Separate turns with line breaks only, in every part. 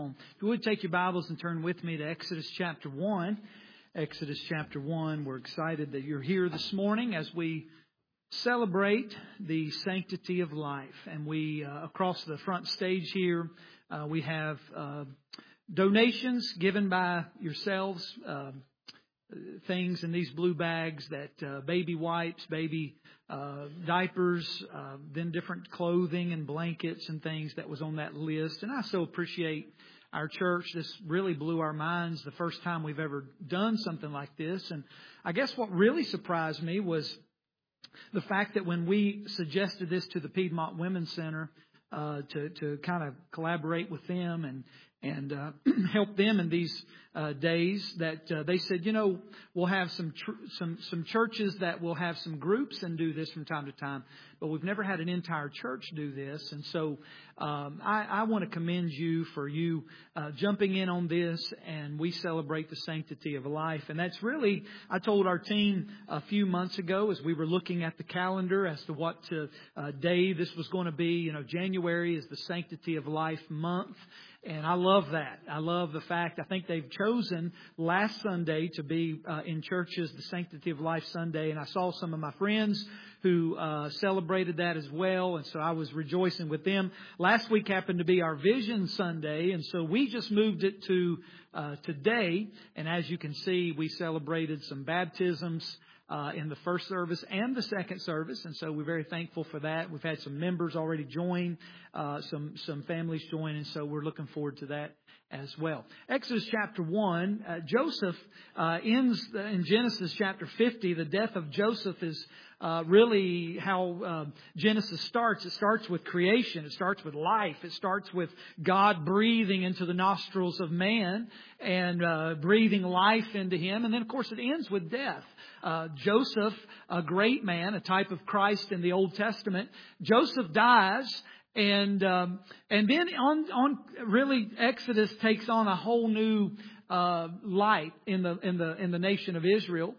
If you would take your Bibles and turn with me to Exodus chapter 1. Exodus chapter 1. We're excited that you're here this morning as we celebrate the sanctity of life. And we, across the front stage here, we have donations given by yourselves, things in these blue bags that baby wipes, baby diapers, then different clothing and blankets and things that was on that list. And I so appreciate our church. This really blew our minds the first time we've ever done something like this. And I guess what really surprised me was the fact that when we suggested this to the Piedmont Women's Center to kind of collaborate with them and help them in these days, that they said, you know, we'll have some churches that will have some groups and do this from time to time, but we've never had an entire church do this. And so I want to commend you for you jumping in on this, and we celebrate the sanctity of life. And that's really, I told our team a few months ago as we were looking at the calendar as to what day this was going to be. You know, January is the Sanctity of Life month. And I love that. I love the fact, I think they've chosen last Sunday to be in churches, the Sanctity of Life Sunday. And I saw some of my friends who celebrated that as well. And so I was rejoicing with them. Last week happened to be our Vision Sunday. And so we just moved it to today. And as you can see, we celebrated some baptisms in the first service and the second service. And so we're very thankful for that. We've had some members already join, some families join. And so we're looking forward to that as well. Exodus chapter 1, Joseph ends in Genesis chapter 50. The death of Joseph is really how Genesis starts. It starts with creation. It starts with life. It starts with God breathing into the nostrils of man and breathing life into him. And then, of course, it ends with death. Joseph, a great man, a type of Christ in the Old Testament. Joseph dies. And then on really Exodus takes on a whole new light in the nation of Israel.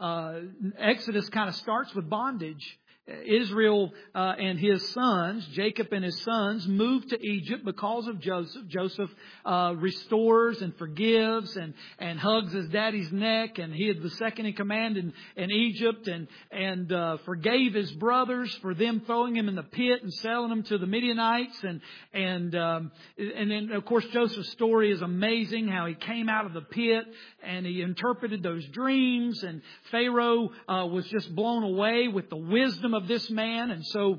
Exodus kind of starts with bondage. Israel and his sons, Jacob and his sons, moved to Egypt because of Joseph. Joseph restores and forgives and hugs his daddy's neck, and he is the second in command in Egypt, and forgave his brothers for them throwing him in the pit and selling him to the Midianites, and then of course Joseph's story is amazing, how he came out of the pit and he interpreted those dreams, and Pharaoh was just blown away with the wisdom of this man. And so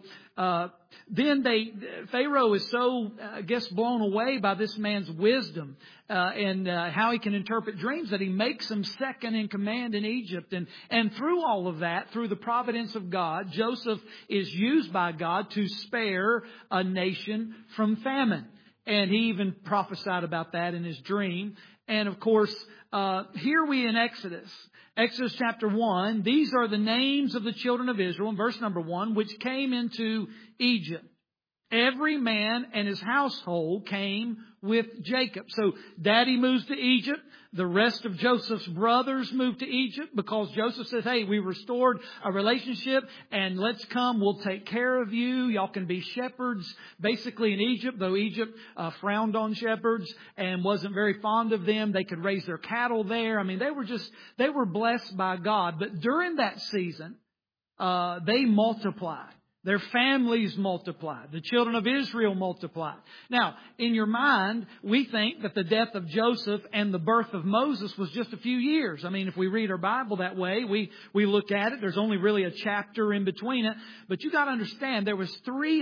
then Pharaoh is so, blown away by this man's wisdom and how he can interpret dreams, that he makes him second in command in Egypt. And through all of that, through the providence of God, Joseph is used by God to spare a nation from famine. And he even prophesied about that in his dream. And of course, here we in Exodus chapter 1, these are the names of the children of Israel, in verse number 1, which came into Egypt. Every man and his household came with Jacob. So Daddy moves to Egypt. The rest of Joseph's brothers moved to Egypt because Joseph says, hey, we restored a relationship and let's come. We'll take care of you. Y'all can be shepherds basically in Egypt, though Egypt frowned on shepherds and wasn't very fond of them. They could raise their cattle there. I mean, they were blessed by God. But during that season, they multiplied. Their families multiplied. The children of Israel multiplied. Now, in your mind, we think that the death of Joseph and the birth of Moses was just a few years. I mean, if we read our Bible that way, we look at it. There's only really a chapter in between it. But you got to understand, there was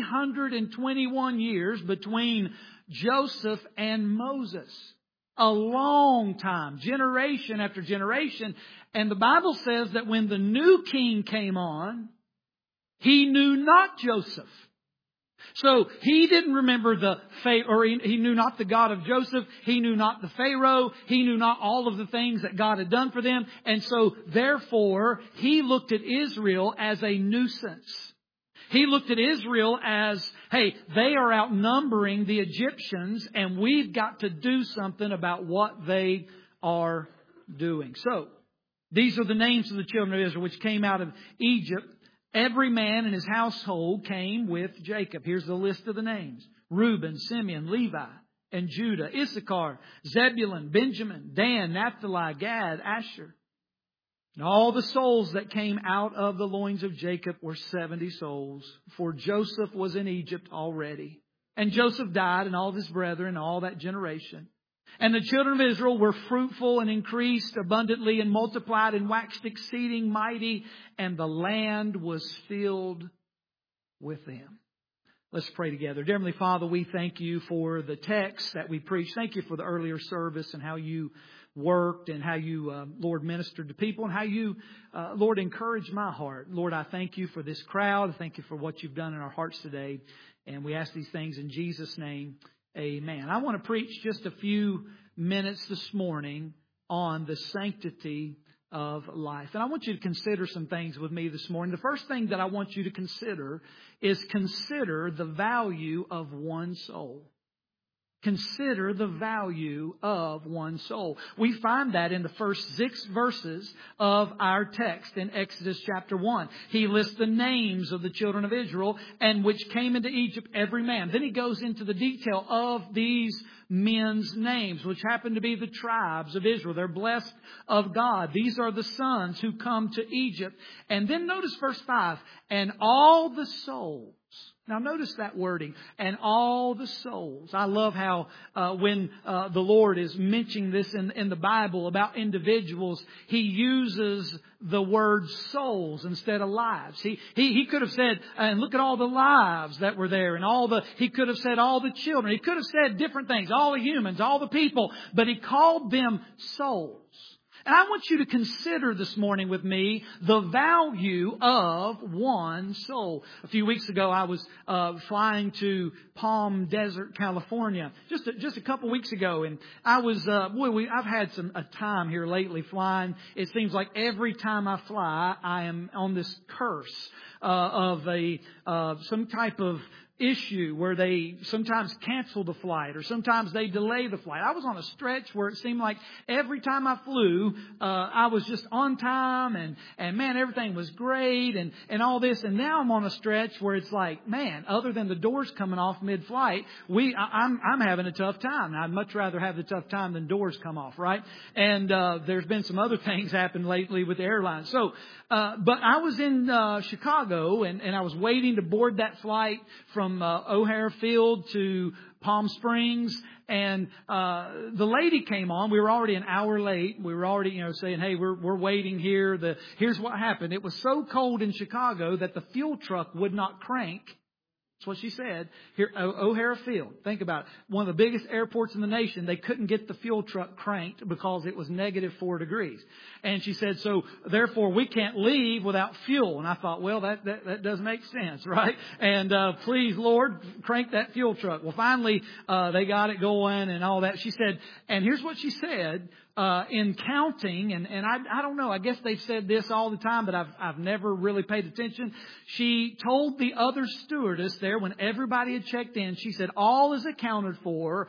321 years between Joseph and Moses. A long time, generation after generation. And the Bible says that when the new king came on, he knew not Joseph. So he didn't remember he knew not the God of Joseph. He knew not the Pharaoh. He knew not all of the things that God had done for them. And so therefore, he looked at Israel as a nuisance. He looked at Israel as, hey, they are outnumbering the Egyptians and we've got to do something about what they are doing. So these are the names of the children of Israel which came out of Egypt. Every man in his household came with Jacob. Here's the list of the names: Reuben, Simeon, Levi, and Judah, Issachar, Zebulun, Benjamin, Dan, Naphtali, Gad, Asher. And all the souls that came out of the loins of Jacob were 70 souls, for Joseph was in Egypt already. And Joseph died, and all of his brethren, all that generation. And the children of Israel were fruitful and increased abundantly and multiplied and waxed exceeding mighty, and the land was filled with them. Let's pray together. Dear Heavenly Father, we thank You for the text that we preached. Thank You for the earlier service and how You worked and how You, Lord, ministered to people and how You, Lord, encouraged my heart. Lord, I thank You for this crowd. I thank You for what You've done in our hearts today. And we ask these things in Jesus' name. Amen. I want to preach just a few minutes this morning on the sanctity of life. And I want you to consider some things with me this morning. The first thing that I want you to consider is consider the value of one soul. Consider the value of one soul. We find that in the first 6 verses of our text in Exodus chapter 1. He lists the names of the children of Israel and which came into Egypt, every man. Then he goes into the detail of these men's names, which happen to be the tribes of Israel. They're blessed of God. These are the sons who come to Egypt. And then notice verse 5, and all the souls. Now notice that wording, and all the souls. I love how when the Lord is mentioning this in the Bible about individuals, He uses the word souls instead of lives. He could have said, and look at all the lives that were there, and He could have said all the children. He could have said different things, all the humans, all the people, but He called them souls. And I want you to consider this morning with me the value of one soul. A few weeks ago, I was flying to Palm Desert, California, just a couple weeks ago, and I was I've had a time here lately flying. It seems like every time I fly, I am on this curse of some type of issue where they sometimes cancel the flight or sometimes they delay the flight. I was on a stretch where it seemed like every time I flew, I was just on time and man, everything was great and all this. And now I'm on a stretch where it's like, man, other than the doors coming off mid-flight, I'm having a tough time. I'd much rather have the tough time than doors come off, right? And there's been some other things happen lately with the airline. So, but I was in Chicago and I was waiting to board that flight from O'Hare Field to Palm Springs, and the lady came on. We were already an hour late. We were already, saying, "Hey, we're waiting here." Here's what happened. It was so cold in Chicago that the fuel truck would not crank. That's what she said. Here, O'Hare Field. Think about it. One of the biggest airports in the nation. They couldn't get the fuel truck cranked because it was -4 degrees. And she said, so therefore we can't leave without fuel. And I thought, well, that does make sense, right? And please, Lord, crank that fuel truck. Well, finally, they got it going and all that. She said, and here's what she said. In counting, and I don't know, I guess they've said this all the time, but I've never really paid attention. She told the other stewardess there when everybody had checked in, she said, all is accounted for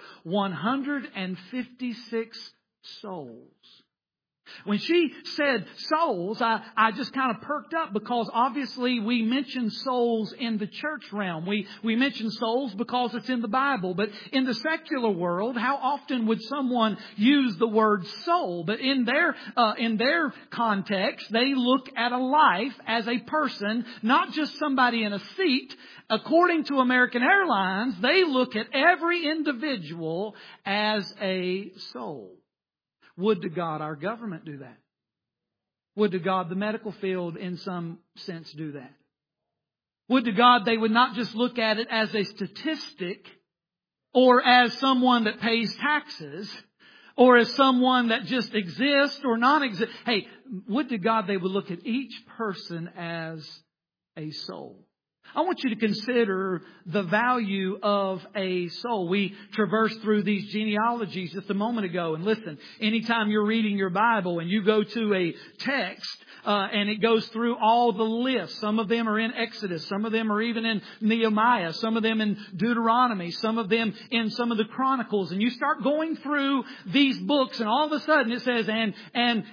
156 souls. When she said souls, I just kind of perked up because obviously we mention souls in the church realm. We mention souls because it's in the Bible. But in the secular world, how often would someone use the word soul? But in their context, they look at a life as a person, not just somebody in a seat. According to American Airlines, they look at every individual as a soul. Would to God our government do that? Would to God the medical field in some sense do that? Would to God they would not just look at it as a statistic or as someone that pays taxes or as someone that just exists or non-exist. Hey, would to God they would look at each person as a soul. I want you to consider the value of a soul. We traversed through these genealogies just a moment ago. And listen, anytime you're reading your Bible and you go to a text and it goes through all the lists. Some of them are in Exodus. Some of them are even in Nehemiah. Some of them in Deuteronomy. Some of them in some of the Chronicles. And you start going through these books and all of a sudden it says, and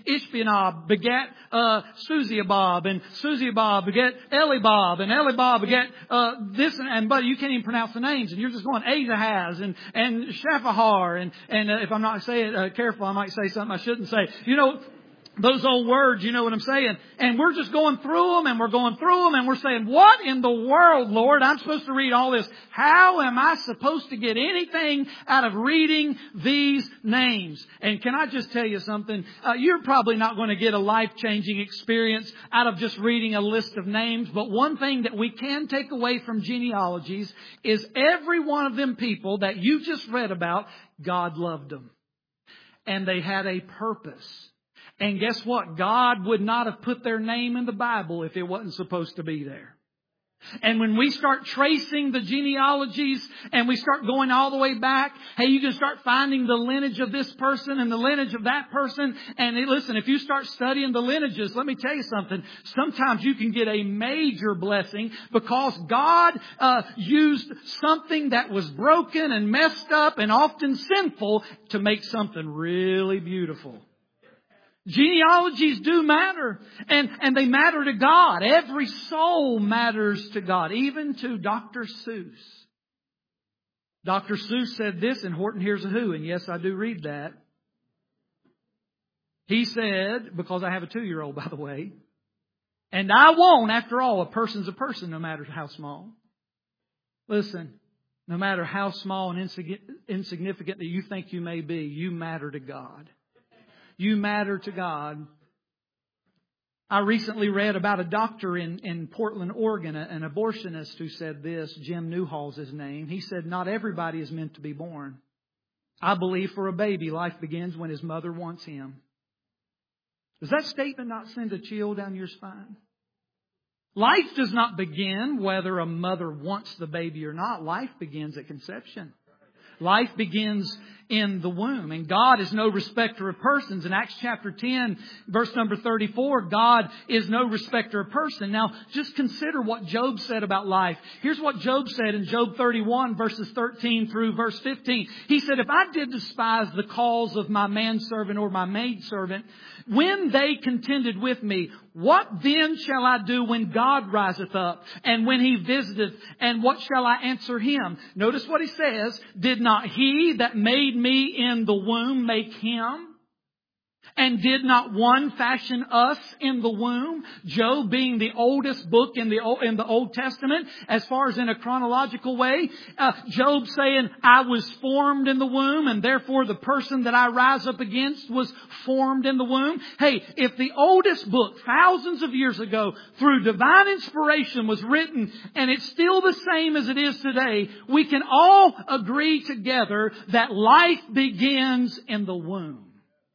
Ishbianab begat Suziabab, and Suziabab begat Elibab, and Elibab begat get this, and buddy, you can't even pronounce the names, and you're just going Ahaz and Shaphahar, and if I'm not saying it careful, I might say something I shouldn't say. You know, those old words, you know what I'm saying? And we're just going through them, and we're going through them, and we're saying, what in the world, Lord? I'm supposed to read all this. How am I supposed to get anything out of reading these names? And can I just tell you something? You're probably not going to get a life-changing experience out of just reading a list of names. But one thing that we can take away from genealogies is every one of them people that you just read about, God loved them. And they had a purpose. And guess what? God would not have put their name in the Bible if it wasn't supposed to be there. And when we start tracing the genealogies and we start going all the way back, hey, you can start finding the lineage of this person and the lineage of that person. And listen, if you start studying the lineages, let me tell you something. Sometimes you can get a major blessing because God used something that was broken and messed up and often sinful to make something really beautiful. Genealogies do matter, and they matter to God. Every soul matters to God, even to Dr. Seuss. Dr. Seuss said this in Horton Hears a Who, and yes, I do read that. He said, because I have a 2-year-old, by the way, and I won't, after all, a person's a person, no matter how small. Listen, no matter how small and insignificant that you think you may be, you matter to God. You matter to God. I recently read about a doctor in Portland, Oregon, an abortionist who said this. Jim Newhall's his name. He said, not everybody is meant to be born. I believe for a baby, life begins when his mother wants him. Does that statement not send a chill down your spine? Life does not begin whether a mother wants the baby or not. Life begins at conception. Life begins in the womb. And God is no respecter of persons. In Acts chapter 10, verse number 34, God is no respecter of person. Now, just consider what Job said about life. Here's what Job said in Job 31, verses 13 through verse 15. He said, if I did despise the cause of my manservant or my maidservant, when they contended with me, what then shall I do when God riseth up and when He visiteth? And what shall I answer Him? Notice what he says. Did not He that made me in the womb make him? And did not one fashion us in the womb? Job being the oldest book in the Old Testament, as far as in a chronological way. Job saying, I was formed in the womb, and therefore the person that I rise up against was formed in the womb. Hey, if the oldest book, thousands of years ago, through divine inspiration was written, and it's still the same as it is today, we can all agree together that life begins in the womb.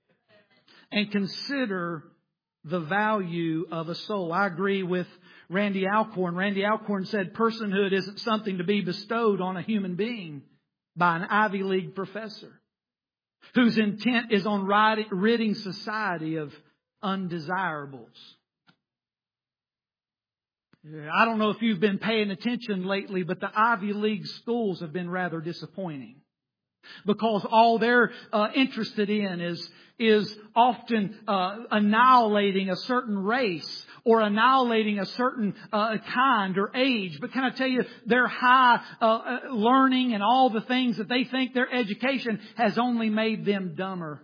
And consider the value of a soul. I agree with Randy Alcorn. Randy Alcorn said personhood isn't something to be bestowed on a human being by an Ivy League professor whose intent is on ridding society of undesirables. I don't know if you've been paying attention lately, but the Ivy League schools have been rather disappointing. Because all they're interested in is often annihilating a certain race or annihilating a certain kind or age. But can I tell you, their high learning and all the things that they think their education has only made them dumber.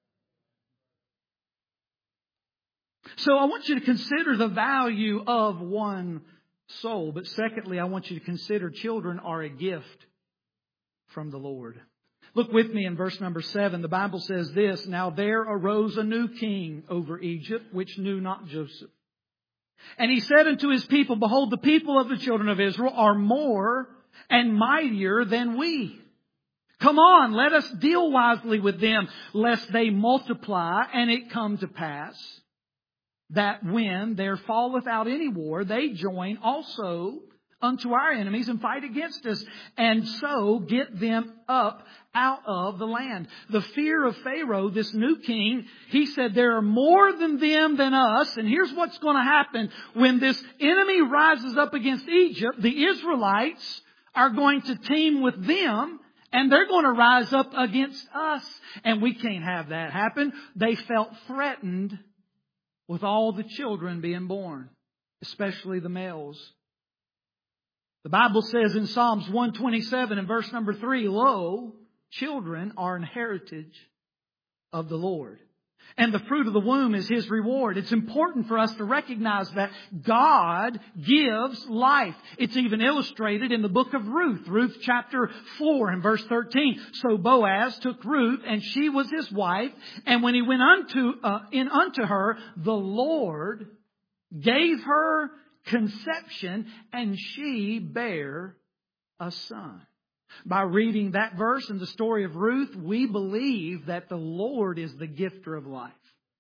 So I want you to consider the value of one soul. But secondly, I want you to consider children are a gift from the Lord. Look with me in verse number 7. The Bible says this, Now there arose a new king over Egypt, which knew not Joseph. And he said unto his people, Behold, the people of the children of Israel are more and mightier than we. Come on, let us deal wisely with them, lest they multiply, and it come to pass that when there falleth out any war, they join also unto our enemies and fight against us, and so get them up out of the land. The fear of Pharaoh, this new king, he said there are more than them than us. And here's what's going to happen. When this enemy rises up against Egypt, the Israelites are going to team with them, and they're going to rise up against us. And we can't have that happen. They felt threatened with all the children being born, especially the males. The Bible says in Psalms 127 and verse number 3, Lo, children are an heritage of the Lord, and the fruit of the womb is His reward. It's important for us to recognize that God gives life. It's even illustrated in the book of Ruth. Ruth chapter 4 and verse 13. So Boaz took Ruth, and she was his wife. And when he went unto her, the Lord gave her conception, and she bare a son. By reading that verse in the story of Ruth, we believe that the Lord is the gifter of life.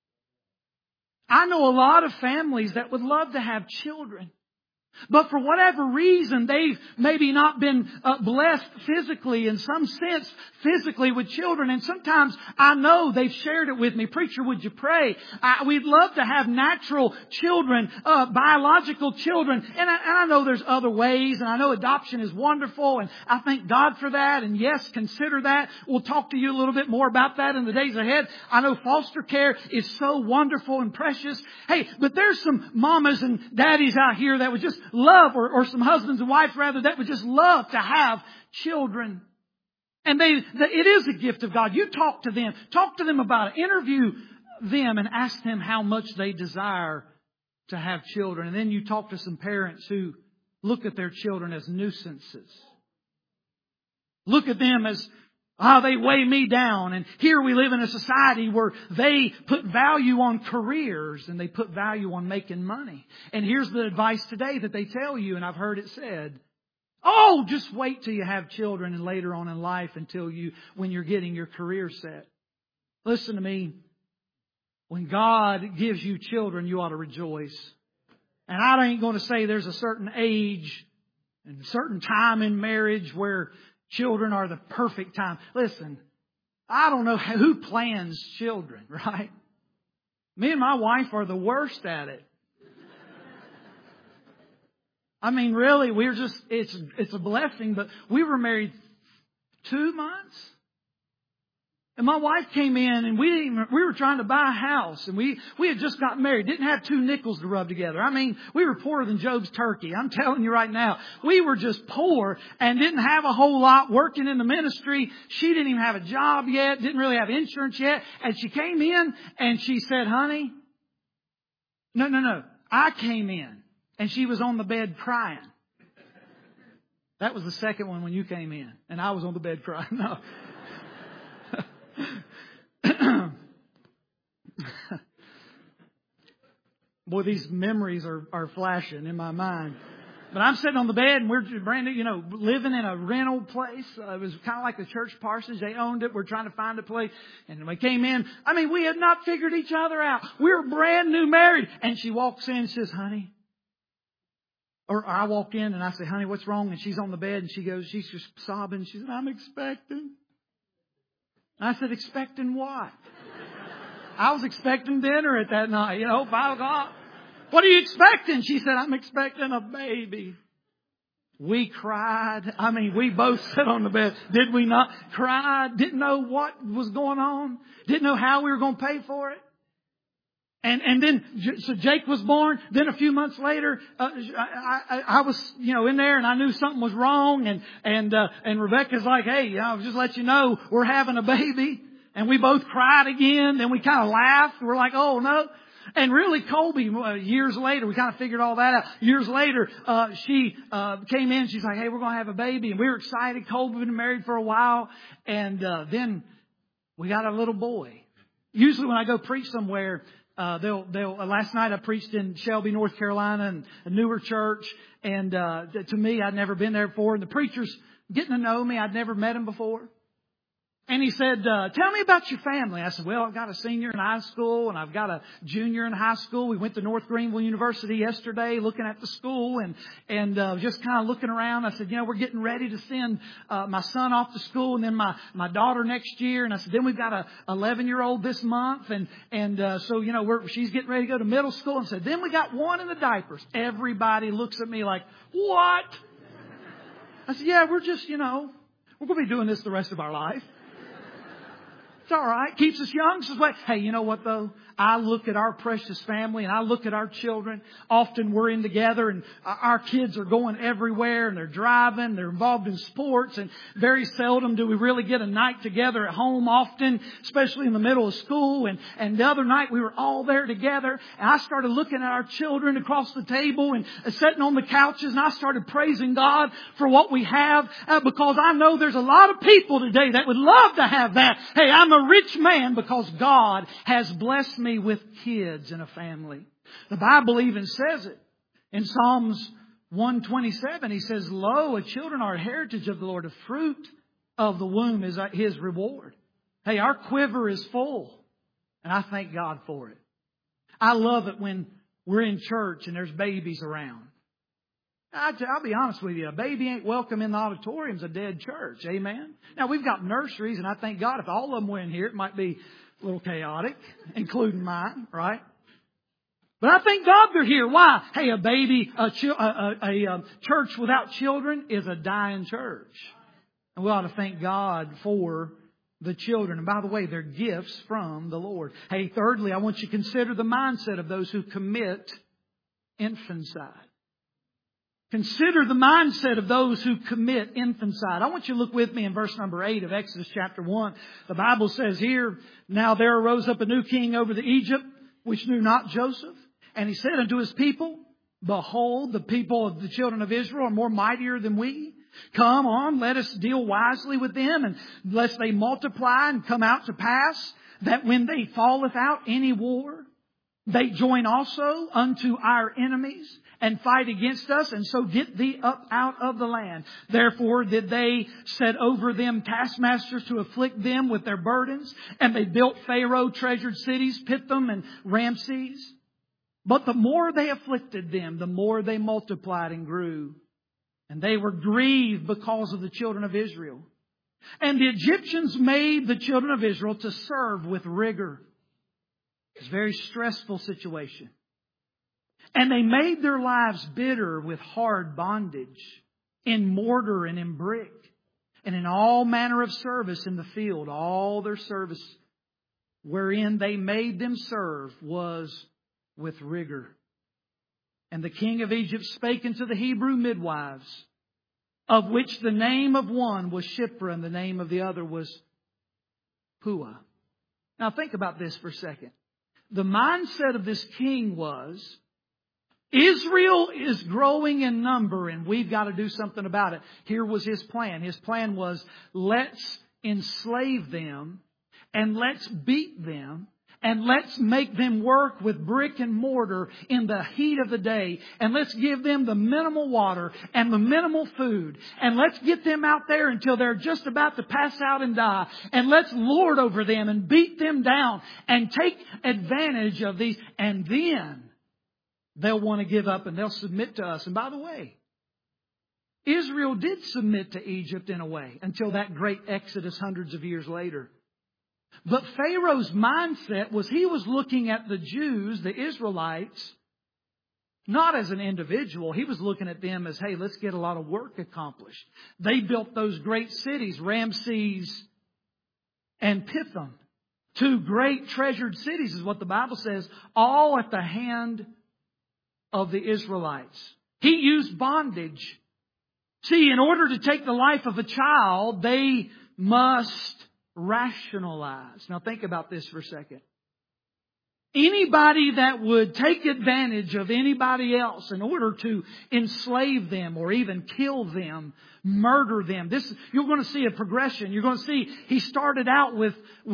I know a lot of families that would love to have children, but for whatever reason, they've maybe not been blessed physically, in some sense, physically with children. And sometimes I know they've shared it with me. Preacher, would you pray? We'd love to have natural children, biological children. And I know there's other ways, and I know adoption is wonderful, and I thank God for that. And yes, consider that. We'll talk to you a little bit more about that in the days ahead. I know foster care is so wonderful and precious. Hey, but there's some mamas and daddies out here that would just love, or some husbands and wives rather, that would just love to have children. And it is a gift of God. You talk to them about it, interview them and ask them how much they desire to have children. And then you talk to some parents who look at their children as nuisances. Look at them as, they weigh me down. And here we live in a society where they put value on careers and they put value on making money. And here's the advice today that they tell you, and I've heard it said, just wait till you have children and later on in life when you're getting your career set. Listen to me. When God gives you children, you ought to rejoice. And I ain't going to say there's a certain age and a certain time in marriage where children are the perfect time. Listen, I don't know who plans children, right? Me and my wife are the worst at it. I mean, really, it's a blessing, but we were married 2 months. And my wife came in and we were trying to buy a house, and we had just gotten married. Didn't have 2 nickels to rub together. I mean, we were poorer than Job's turkey. I'm telling you right now, we were just poor and didn't have a whole lot working in the ministry. She didn't even have a job yet, didn't really have insurance yet. And she came in and she said, honey, no. I came in and she was on the bed crying. That was the second one when you came in and I was on the bed crying. No. Boy, these memories are flashing in my mind. But I'm sitting on the bed and we're brand new, living in a rental place. It was kind of like the church parsonage. They owned it. We're trying to find a place. And we came in. I mean, we had not figured each other out. We were brand new married. And she walks in and says, honey. Or I walk in and I say, honey, what's wrong? And she's on the bed and she's just sobbing. She said, I'm expecting. I said, expecting what? I was expecting dinner at that night, 5 o'clock. What are you expecting? She said, I'm expecting a baby. We cried. I mean, we both sat on the bed. Did we not? Cried. Didn't know what was going on. Didn't know how we were going to pay for it. And then, so Jake was born. Then a few months later, I was, in there and I knew something was wrong. And Rebecca's like, hey, I'll just let you know we're having a baby. And we both cried again. Then we kind of laughed. We're like, oh no. And really, Colby, years later, we kind of figured all that out. Years later, she came in. She's like, hey, we're going to have a baby. And we were excited. Colby had been married for a while. And then we got a little boy. Usually when I go preach somewhere, last night I preached in Shelby, North Carolina, and a newer church. And to me, I'd never been there before. And the preacher's getting to know me. I'd never met him before. And he said, tell me about your family. I said, well, I've got a senior in high school and I've got a junior in high school. We went to North Greenville University yesterday looking at the school and just kind of looking around. I said, we're getting ready to send my son off to school and then my daughter next year. And I said, then we've got a 11-year-old this month. So she's getting ready to go to middle school. And said, then we got one in the diapers. Everybody looks at me like, what? I said, yeah, we're just, we're going to be doing this the rest of our life. It's all right. Keeps us young. Says, wait, hey, you know what though? I look at our precious family and I look at our children. Often we're in together and our kids are going everywhere and they're driving. They're involved in sports, and very seldom do we really get a night together at home often, especially in the middle of school. And the other night we were all there together, and I started looking at our children across the table and sitting on the couches, and I started praising God for what we have, because I know there's a lot of people today that would love to have that. Hey, I'm a rich man because God has blessed me with kids and a family. The Bible even says it. In Psalms 127, He says, lo, children are a heritage of the Lord. The fruit of the womb is His reward. Hey, our quiver is full. And I thank God for it. I love it when we're in church and there's babies around. I'll be honest with you. A baby ain't welcome in the auditorium's a dead church. Amen? Now, we've got nurseries, and I thank God if all of them were in here, it might be a little chaotic, including mine, right? But I thank God they're here. Why? Hey, a church without children is a dying church. And we ought to thank God for the children. And by the way, they're gifts from the Lord. Hey, thirdly, I want you to consider the mindset of those who commit infanticide. Consider the mindset of those who commit infanticide. I want you to look with me in verse number 8 of Exodus chapter 1. The Bible says here, now there arose up a new king over the Egypt, which knew not Joseph. And he said unto his people, behold, the people of the children of Israel are more mightier than we. Come on, let us deal wisely with them, and lest they multiply and come out to pass, that when they falleth out any war, they join also unto our enemies and fight against us, and so get thee up out of the land. Therefore did they set over them taskmasters to afflict them with their burdens, and they built Pharaoh treasured cities, Pithom and Ramses. But the more they afflicted them, the more they multiplied and grew. And they were grieved because of the children of Israel. And the Egyptians made the children of Israel to serve with rigor. It's a very stressful situation. And they made their lives bitter with hard bondage, in mortar and in brick, and in all manner of service in the field. All their service wherein they made them serve was with rigor. And the king of Egypt spake unto the Hebrew midwives, of which the name of one was Shiphrah and the name of the other was Puah. Now think about this for a second. The mindset of this king was, Israel is growing in number and we've got to do something about it. Here was his plan. His plan was, let's enslave them and let's beat them and let's make them work with brick and mortar in the heat of the day. And let's give them the minimal water and the minimal food. And let's get them out there until they're just about to pass out and die. And let's lord over them and beat them down and take advantage of these. And then they'll want to give up and they'll submit to us. And by the way, Israel did submit to Egypt in a way until that great Exodus hundreds of years later. But Pharaoh's mindset was he was looking at the Jews, the Israelites, not as an individual. He was looking at them as, hey, let's get a lot of work accomplished. They built those great cities, Ramses and Pithom. Two great treasured cities is what the Bible says, all at the hand of the Israelites. He used bondage. See, in order to take the life of a child, they must rationalize. Now think about this for a second. Anybody that would take advantage of anybody else in order to enslave them or even kill them, murder them. You're going to see a progression. You're going to see he started out with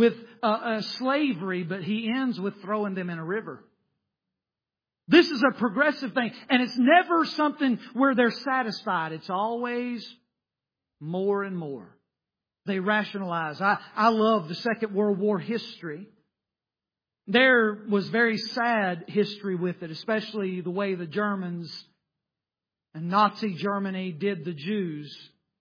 slavery, but he ends with throwing them in a river. This is a progressive thing. And it's never something where they're satisfied. It's always more and more. They rationalize. I love the Second World War history. There was very sad history with it, especially the way the Germans and Nazi Germany did the Jews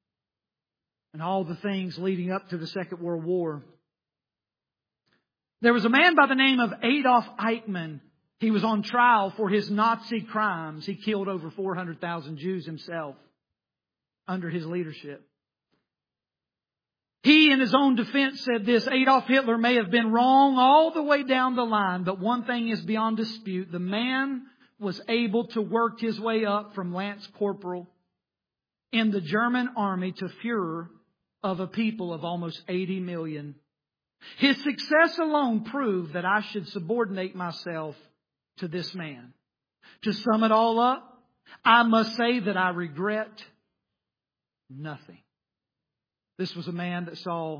and all the things leading up to the Second World War. There was a man by the name of Adolf Eichmann. He was on trial for his Nazi crimes. He killed over 400,000 Jews himself under his leadership. He, in his own defense, said this: Adolf Hitler may have been wrong all the way down the line, but one thing is beyond dispute. The man was able to work his way up from Lance Corporal in the German army to Führer of a people of almost 80 million. His success alone proved that I should subordinate myself to this man. To sum it all up, I must say that I regret nothing. This was a man that saw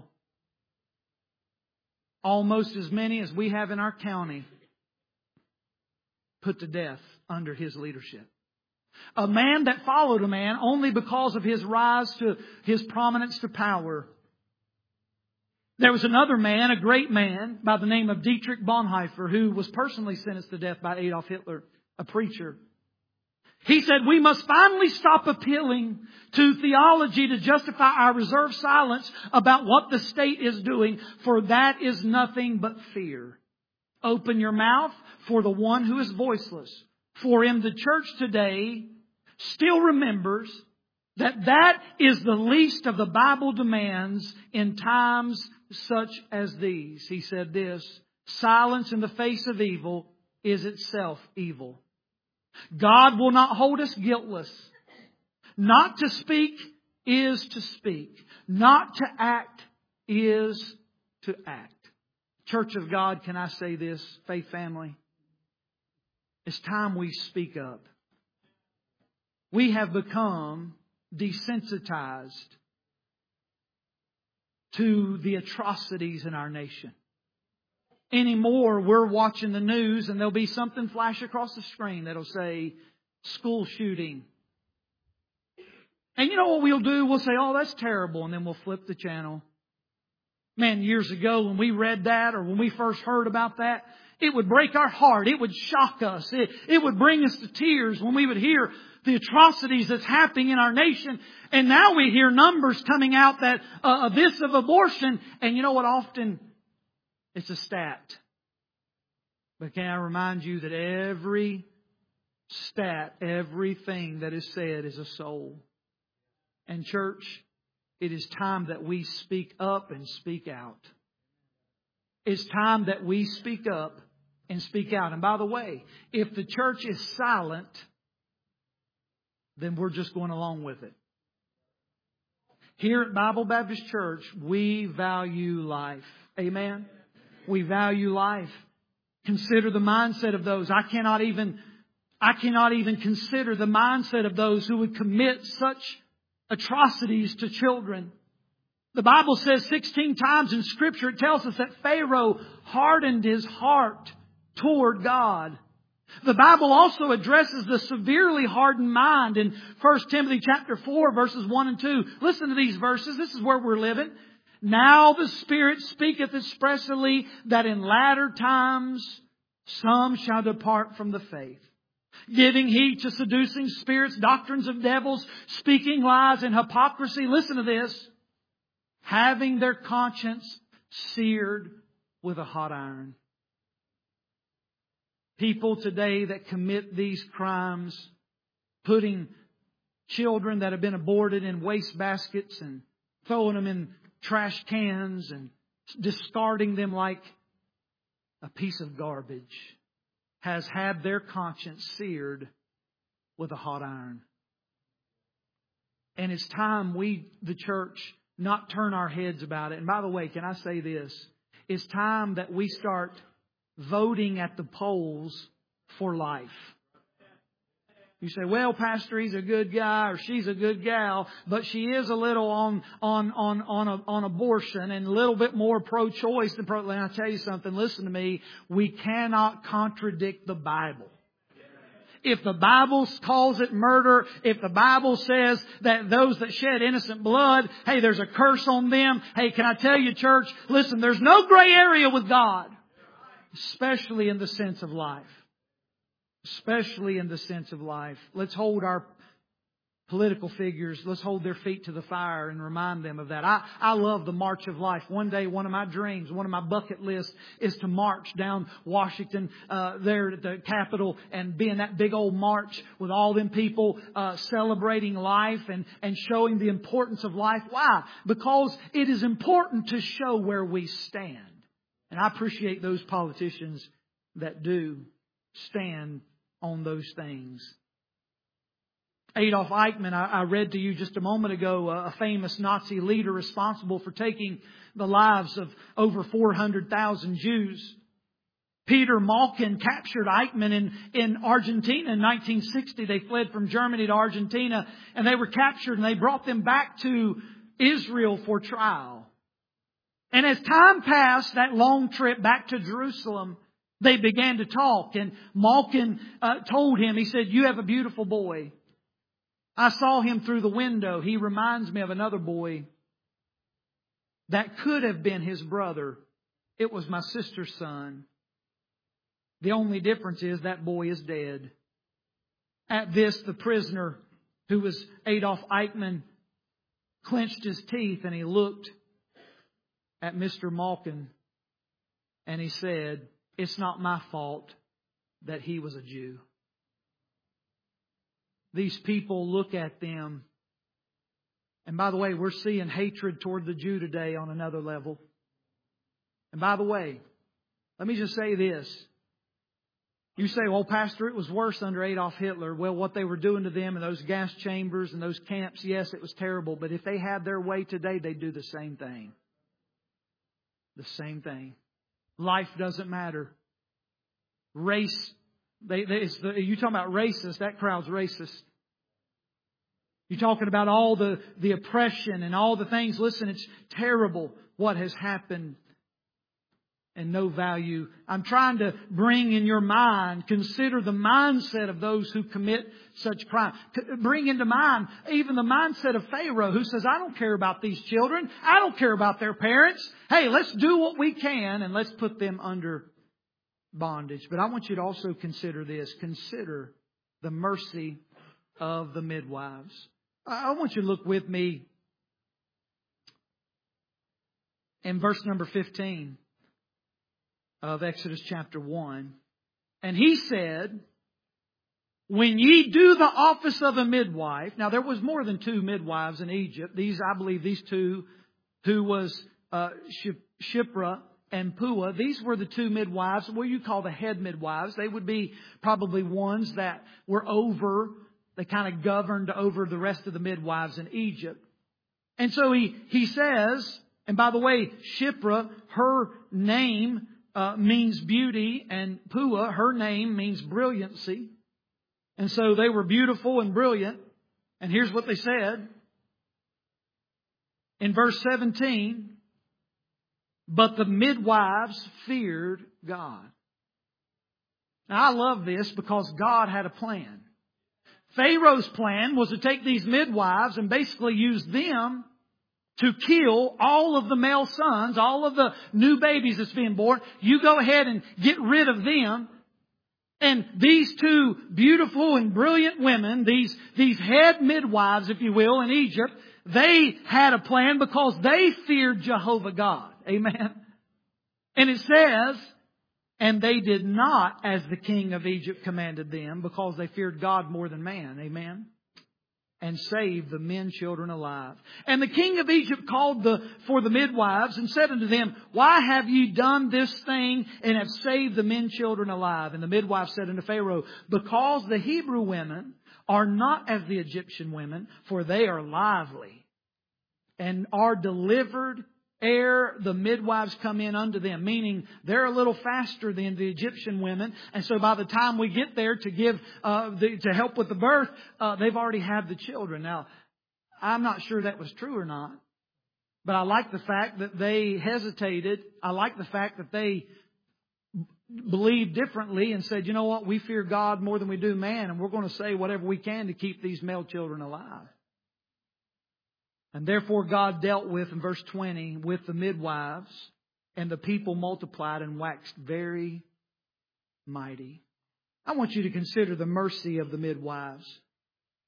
almost as many as we have in our county put to death under his leadership. A man that followed a man only because of his rise to his prominence to power. There was another man, a great man, by the name of Dietrich Bonhoeffer, who was personally sentenced to death by Adolf Hitler, a preacher. He said, we must finally stop appealing to theology to justify our reserved silence about what the state is doing, for that is nothing but fear. Open your mouth for the one who is voiceless. For in the church today still remembers that is the least of the Bible demands in times such as these. He said this: silence in the face of evil is itself evil. God will not hold us guiltless. Not to speak is to speak. Not to act is to act. Church of God, can I say this, faith family? It's time we speak up. We have become desensitized to the atrocities in our nation. Anymore, we're watching the news and there'll be something flash across the screen that'll say, school shooting. And you know what we'll do? We'll say, oh, that's terrible. And then we'll flip the channel. Man, years ago when we read that or when we first heard about that, it would break our heart. It would shock us. It would bring us to tears when we would hear the atrocities that's happening in our nation. And now we hear numbers coming out that this of abortion. And you know what? Often it's a stat. But can I remind you that every stat, everything that is said is a soul. And church, it is time that we speak up and speak out. It's time that we speak up and speak out. And by the way, if the church is silent, then we're just going along with it. Here at Bible Baptist Church, we value life. Amen? We value life. Consider the mindset of those. I cannot even consider the mindset of those who would commit such atrocities to children. The Bible says 16 times in Scripture, it tells us that Pharaoh hardened his heart toward God. The Bible also addresses the severely hardened mind in 1 Timothy chapter 4, verses 1 and 2. Listen to these verses. This is where we're living. Now the Spirit speaketh expressly that in latter times some shall depart from the faith, giving heed to seducing spirits, doctrines of devils, speaking lies and hypocrisy. Listen to this. Having their conscience seared with a hot iron. People today that commit these crimes, putting children that have been aborted in waste baskets and throwing them in trash cans and discarding them like a piece of garbage, has had their conscience seared with a hot iron. And it's time we, the church, not turn our heads about it. And by the way, can I say this? It's time that we start voting at the polls for life. You say, well, Pastor, he's a good guy or she's a good gal, but she is a little on abortion and a little bit more pro-choice than pro. And I tell you something, listen to me. We cannot contradict the Bible. If the Bible calls it murder, if the Bible says that those that shed innocent blood, hey, there's a curse on them. Hey, can I tell you, church, listen, there's no gray area with God, especially in the sense of life. Especially in the sense of life. Let's hold our political figures, let's hold their feet to the fire and remind them of that. I love the march of life. One day, one of my dreams, one of my bucket lists is to march down Washington, there at the Capitol, and be in that big old march with all them people celebrating life and showing the importance of life. Why? Because it is important to show where we stand. And I appreciate those politicians that do stand on those things. Adolf Eichmann, I read to you just a moment ago, a famous Nazi leader responsible for taking the lives of over 400,000 Jews. Peter Malkin captured Eichmann in Argentina in 1960. They fled from Germany to Argentina, and they were captured, and they brought them back to Israel for trial. And as time passed, that long trip back to Jerusalem, they began to talk. And Malkin told him, he said, "You have a beautiful boy. I saw him through the window. He reminds me of another boy that could have been his brother. It was my sister's son. The only difference is that boy is dead." At this, the prisoner, who was Adolf Eichmann, clenched his teeth and he looked at Mr. Malkin and he said, "It's not my fault that he was a Jew." These people look at them. And by the way, we're seeing hatred toward the Jew today on another level. And by the way, let me just say this. You say, "Well, Pastor, it was worse under Adolf Hitler." Well, what they were doing to them in those gas chambers and those camps, yes, it was terrible. But if they had their way today, they'd do the same thing. The same thing. Life doesn't matter. Race. You talking about racist, that crowd's racist. You're talking about all the oppression and all the things. Listen, it's terrible what has happened, and no value. I'm trying to bring in your mind, consider the mindset of those who commit such crime. Bring into mind even the mindset of Pharaoh, who says, "I don't care about these children. I don't care about their parents. Hey, let's do what we can and let's put them under bondage." But I want you to also consider this. Consider the mercy of the midwives. I want you to look with me in verse number 15 of Exodus chapter 1. "And he said, when ye do the office of a midwife." Now there was more than two midwives in Egypt. I believe these two, who was Shiphrah and Puah. These were the two midwives, what you call the head midwives. They would be probably ones that were they kind of governed over the rest of the midwives in Egypt. And so he says, and by the way, Shiphrah, her name means beauty, and Puah, her name means brilliancy. And so they were beautiful and brilliant. And here's what they said in verse 17. "But the midwives feared God." Now I love this because God had a plan. Pharaoh's plan was to take these midwives and basically use them to kill all of the male sons, all of the new babies that's being born. You go ahead and get rid of them. And these two beautiful and brilliant women, these head midwives, if you will, in Egypt, they had a plan because they feared Jehovah God. Amen. And it says, "And they did not as the king of Egypt commanded them, because they feared God more than man." Amen. "And saved the men children alive. And the king of Egypt called for the midwives and said unto them, Why have ye done this thing and have saved the men children alive? And the midwives said unto Pharaoh, Because the Hebrew women are not as the Egyptian women, for they are lively, and are delivered ere the midwives come in unto them." Meaning they're a little faster than the Egyptian women. And so by the time we get there to give, to help with the birth, they've already had the children. Now, I'm not sure that was true or not. But I like the fact that they hesitated. I like the fact that they believed differently and said, "You know what? We fear God more than we do man. And we're going to say whatever we can to keep these male children alive." And therefore God dealt with, in verse 20, with the midwives, and the people multiplied and waxed very mighty. I want you to consider the mercy of the midwives.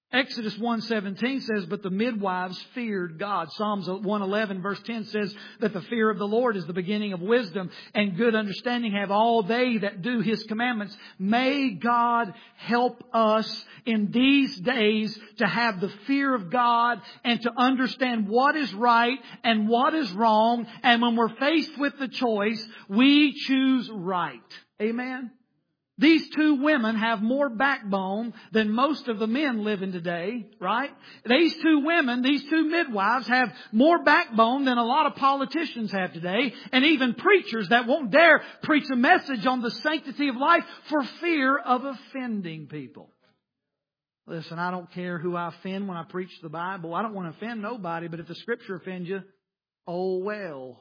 Exodus 1:17 says, but the midwives feared God. Psalms 111 verse 10 says that the fear of the Lord is the beginning of wisdom, and good understanding have all they that do His commandments. May God help us in these days to have the fear of God and to understand what is right and what is wrong. And when we're faced with the choice, we choose right. Amen? These two women have more backbone than most of the men living today, right? These two women, these two midwives have more backbone than a lot of politicians have today, and even preachers that won't dare preach a message on the sanctity of life for fear of offending people. Listen, I don't care who I offend when I preach the Bible. I don't want to offend nobody, but if the Scripture offends you, oh well.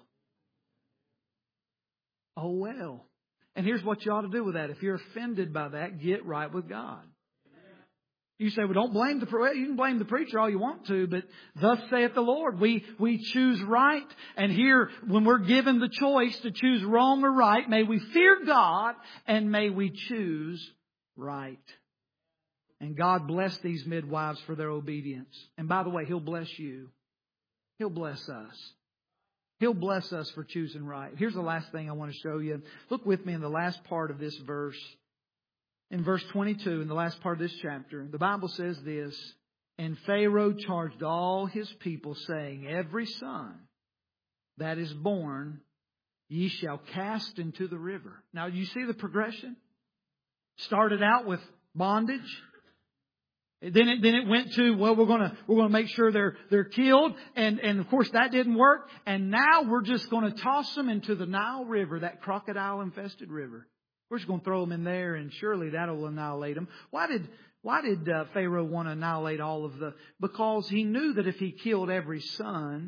Oh well. And here's what you ought to do with that. If you're offended by that, get right with God. You say, well, don't blame you can blame the preacher all you want to, but thus saith the Lord. We choose right. And here, when we're given the choice to choose wrong or right, may we fear God and may we choose right. And God bless these midwives for their obedience. And by the way, He'll bless you. He'll bless us. He'll bless us for choosing right. Here's the last thing I want to show you. Look with me in the last part of this verse. In verse 22, in the last part of this chapter, the Bible says this, and Pharaoh charged all his people, saying, every son that is born, ye shall cast into the river. Now, you see the progression? Started out with bondage. Then it went to, well, we're gonna make sure they're killed, and of course that didn't work. And now we're just going to toss them into the Nile River, that crocodile infested river. We're just going to throw them in there, and surely that'll annihilate them. Why did Pharaoh want to annihilate all of the? Because he knew that if he killed every son,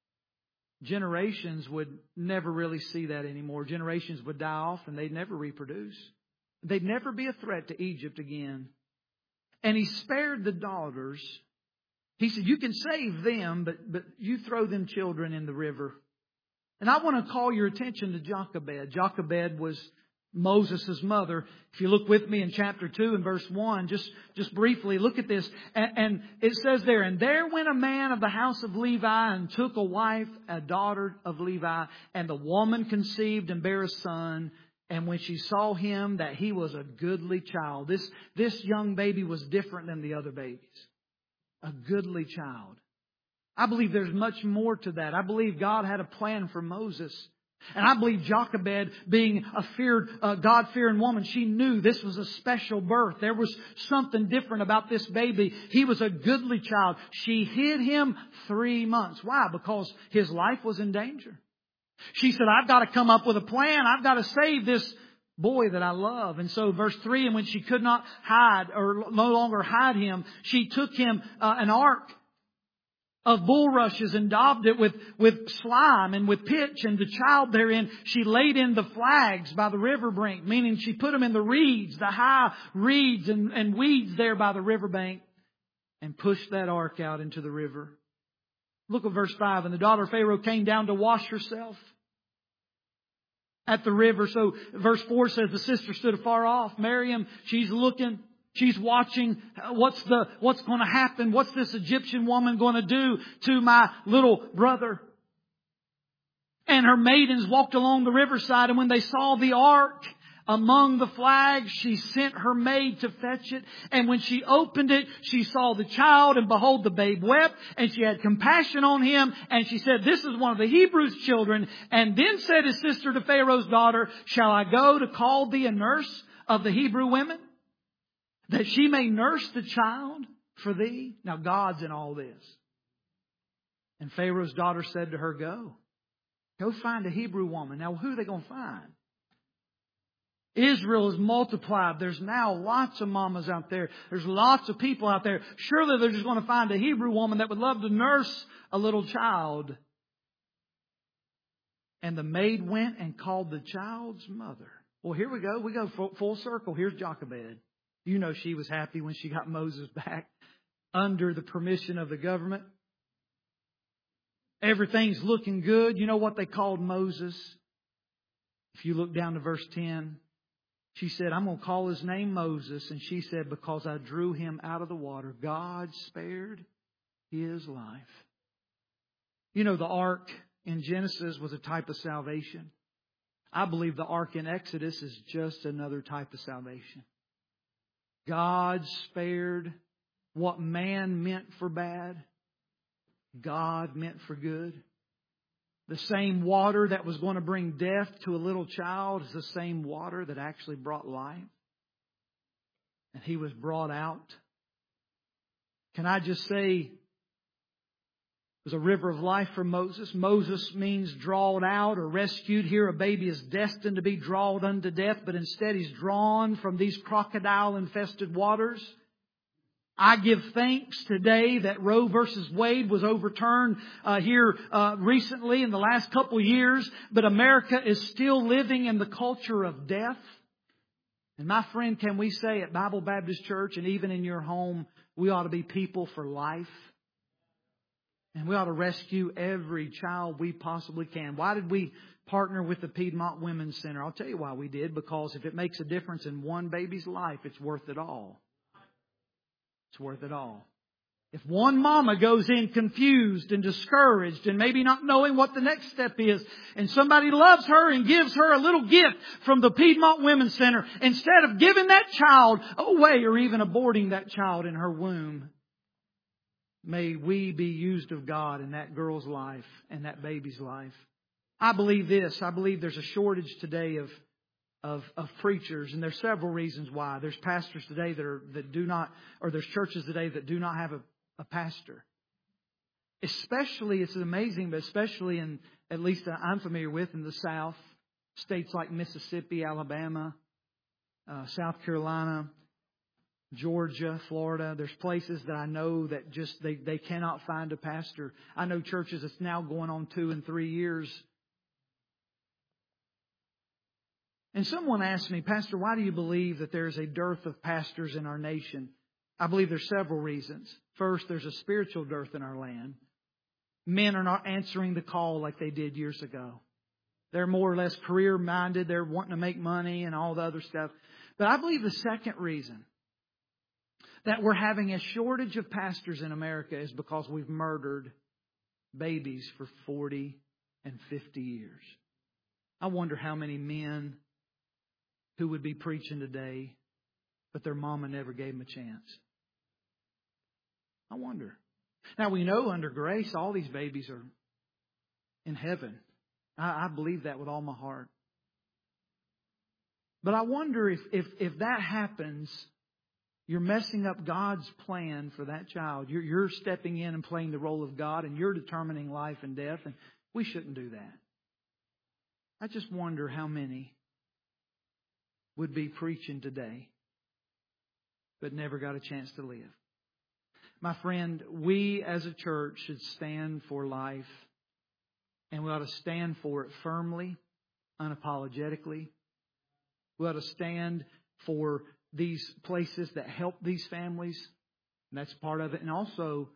generations would never really see that anymore. Generations would die off, and they'd never reproduce. They'd never be a threat to Egypt again. And he spared the daughters. He said, you can save them, but you throw them children in the river. And I want to call your attention to Jochebed. Jochebed was Moses' mother. If you look with me in chapter 2 and verse 1, just briefly look at this. And it says there, and there went a man of the house of Levi and took a wife, a daughter of Levi, and the woman conceived and bare a son. And when she saw him, that he was a goodly child. This young baby was different than the other babies. A goodly child. I believe there's much more to that. I believe God had a plan for Moses. And I believe Jochebed, being a God-fearing woman, she knew this was a special birth. There was something different about this baby. He was a goodly child. She hid him 3 months. Why? Because his life was in danger. She said, I've got to come up with a plan. I've got to save this boy that I love. And so verse 3, and when she could not hide or no longer hide him, she took him an ark of bulrushes and daubed it with slime and with pitch, and the child therein she laid in the flags by the river brink, meaning she put them in the reeds, the high reeds and weeds there by the riverbank, and pushed that ark out into the river. Look at verse 5. And the daughter of Pharaoh came down to wash herself at the river. So verse 4 says the sister stood afar off. Miriam, she's looking, she's watching. What's going to happen? What's this Egyptian woman going to do to my little brother? And her maidens walked along the riverside, and when they saw the ark among the flags, she sent her maid to fetch it. And when she opened it, she saw the child, and behold, the babe wept, and she had compassion on him. And she said, this is one of the Hebrews' children. And then said his sister to Pharaoh's daughter, shall I go to call thee a nurse of the Hebrew women, that she may nurse the child for thee? Now God's in all this. And Pharaoh's daughter said to her, go find a Hebrew woman. Now who are they going to find? Israel is multiplied. There's now lots of mamas out there. There's lots of people out there. Surely they're just going to find a Hebrew woman that would love to nurse a little child. And the maid went and called the child's mother. Well, here we go. We go full circle. Here's Jochebed. You know she was happy when she got Moses back under the permission of the government. Everything's looking good. You know what they called Moses? If you look down to verse 10. She said, I'm going to call his name Moses. And she said, because I drew him out of the water, God spared his life. You know, the ark in Genesis was a type of salvation. I believe the ark in Exodus is just another type of salvation. God spared what man meant for bad. God meant for good. The same water that was going to bring death to a little child is the same water that actually brought life. And he was brought out. Can I just say, it was a river of life for Moses. Moses means drawed out or rescued. Here a baby is destined to be drawn unto death, but instead he's drawn from these crocodile-infested waters. I give thanks today that Roe versus Wade was overturned here recently in the last couple years. But America is still living in the culture of death. And my friend, can we say at Bible Baptist Church and even in your home, we ought to be people for life. And we ought to rescue every child we possibly can. Why did we partner with the Piedmont Women's Center? I'll tell you why we did. Because if it makes a difference in one baby's life, it's worth it all. It's worth it all. If one mama goes in confused and discouraged and maybe not knowing what the next step is, and somebody loves her and gives her a little gift from the Piedmont Women's Center, instead of giving that child away or even aborting that child in her womb, may we be used of God in that girl's life and that baby's life. I believe this. I believe there's a shortage today of preachers, and there's several reasons why. There's pastors today that do not, or there's churches today that do not have a pastor. Especially, it's amazing, but especially in, at least I'm familiar with, in the South, states like Mississippi, Alabama, South Carolina, Georgia, Florida. There's places that I know that just they cannot find a pastor. I know churches that's now going on 2 and 3 years. And someone asked me, Pastor, why do you believe that there's a dearth of pastors in our nation? I believe there's several reasons. First, there's a spiritual dearth in our land. Men are not answering the call like they did years ago. They're more or less career-minded. They're wanting to make money and all the other stuff. But I believe the second reason that we're having a shortage of pastors in America is because we've murdered babies for 40 and 50 years. I wonder how many men who would be preaching today, but their mama never gave them a chance. I wonder. Now we know under grace all these babies are in heaven. I believe that with all my heart. But I wonder if that happens, you're messing up God's plan for that child. You're stepping in and playing the role of God, and you're determining life and death, and we shouldn't do that. I just wonder how many would be preaching today but never got a chance to live. My friend, we as a church should stand for life, and we ought to stand for it firmly, unapologetically. We ought to stand for these places that help these families, and that's part of it. And also,